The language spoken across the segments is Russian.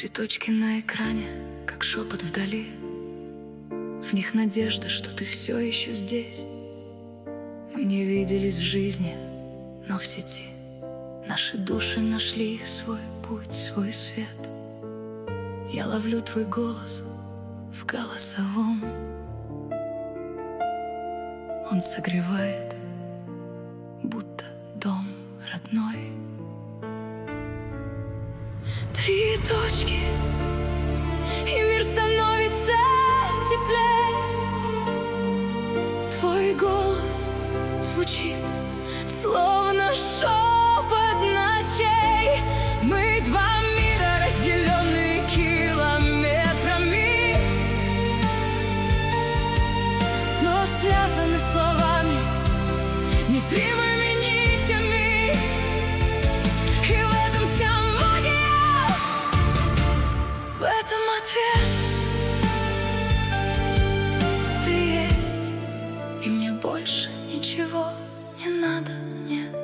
Три точки на экране, как шепот вдали. В них надежда, что ты все еще здесь. Мы не виделись в жизни, но в сети наши души нашли свой путь, свой свет. Я ловлю твой голос в голосовом. Он согревает, будто дом родной. Три точки, и мир становится теплее. Твой голос звучит, словно шепот ночей. Мы два мира, разделенные километрами, но связаны словами, незримыми нитями. И в этом вся магия, в этом ответ. Ты есть, и мне больше ничего не надо, нет.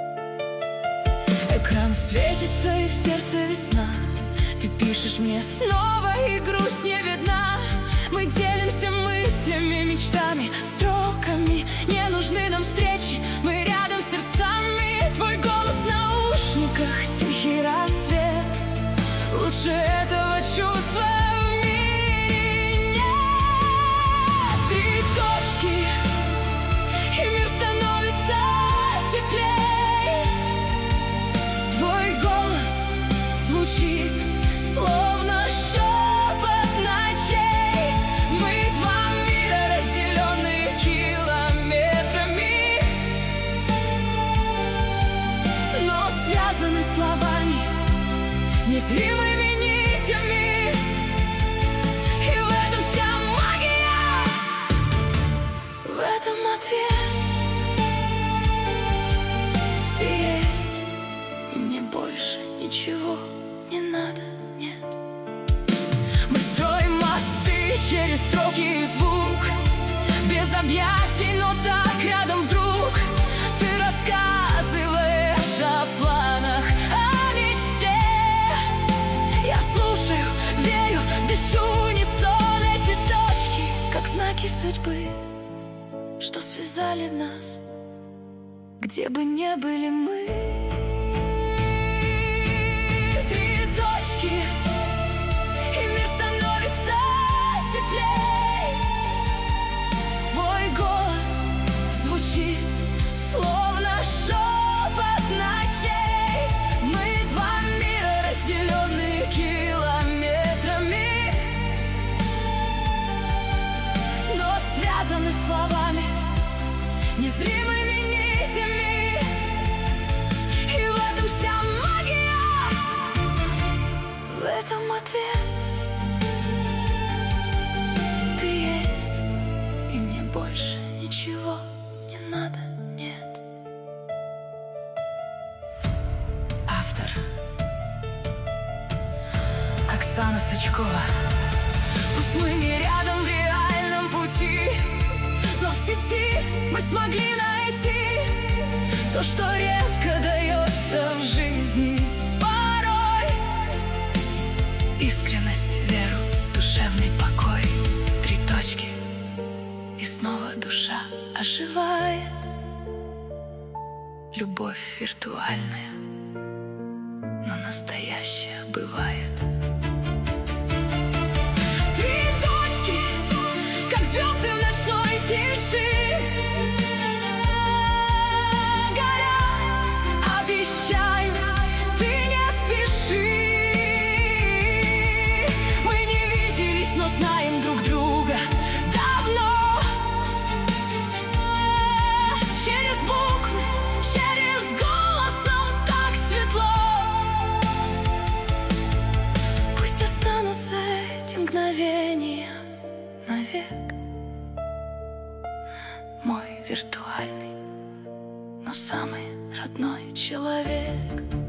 Экран светится, и в сердце весна. Ты пишешь мне снова, и грусть не видна. Мы делимся мыслями, мечтами, строками. Не нужны нам встречи, мы рядом сердцами. Твой голос в наушниках, тихий рассвет. Лучше этого чувства в мире нет. Три точки, и мир становится теплее. Твой голос звучит, словно шепот ночей. Мы два мира, разделенные километрами, но связаны словами, незримыми нитями. И в этом вся магия, в этом ответ. Ты есть, и мне больше ничего не надо, нет. Мы строим мосты через строки и звук, без объятий, но так рядом вдруг. Ты рассказываешь о планах, о мечте. Я слушаю, верю, дышу в унисон. Эти точки, как знаки судьбы, что связали нас, где бы ни были мы. Три точки, и мир становится теплей. Твой голос звучит, словно шепот ночей. Мы два мира, разделенные километрами, но связаны словами, незримыми нитями. И в этом вся магия, в этом ответ. Ты есть, и мне больше ничего не надо, нет. Автор Оксана Сачкова. Пусть мы не рядом в реальном пути, но в сети мы смогли найти то, что редко дается в жизни порой. Искренность, веру, душевный покой. Три точки, и снова душа оживает. Любовь виртуальная, но настоящая бывает. Три точки, как звезды в ночной тиши, горят, обещают, ты не спеши. Мы не виделись, но знаем друг друга давно. Через буквы, через голос нам так светло. Пусть останутся эти мгновения навек. Мой виртуальный, но самый родной человек.